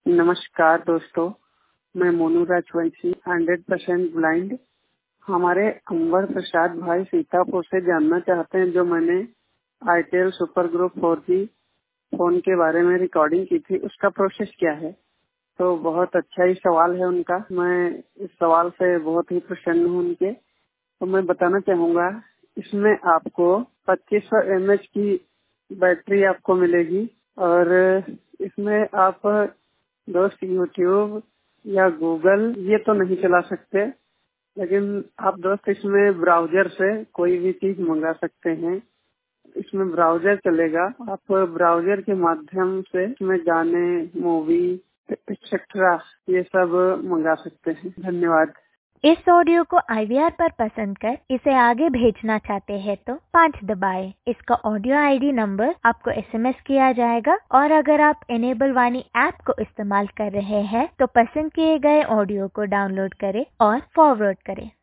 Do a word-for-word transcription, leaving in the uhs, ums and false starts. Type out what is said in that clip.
नमस्कार दोस्तों, मैं Monu Rajvanshi hundred percent blind. हमारे अंबर प्रसाद भाई सीतापुर से जानना चाहते हैं जो मैंने itel super group four G phone के बारे में रिकॉर्डिंग की थी, उसका प्रोसेस क्या है। तो बहुत अच्छा ही सवाल है उनका। मैं इस सवाल से बहुत ही प्रसन्न हूँ उनके। तो मैं बताना चाहूँगा, इसमें आपको पच्चीस सौ एम एच की बैटरी आपको मिलेगी और इसमें आप दोस्त यूट्यूब या गूगल ये तो नहीं चला सकते, लेकिन आप दोस्त इसमें ब्राउजर से कोई भी चीज मंगा सकते हैं। इसमें ब्राउजर चलेगा, आप ब्राउजर के माध्यम से इसमें गाने, मूवी एक्सेट्रा ये सब मंगा सकते हैं। धन्यवाद। इस ऑडियो को आई वी आर पर पसंद कर इसे आगे भेजना चाहते हैं तो पाँच दबाएं। इसका ऑडियो आई डी नंबर आपको एस एम एस किया जाएगा और अगर आप एनेबल वाणी ऐप को इस्तेमाल कर रहे हैं तो पसंद किए गए ऑडियो को डाउनलोड करें और फॉरवर्ड करें।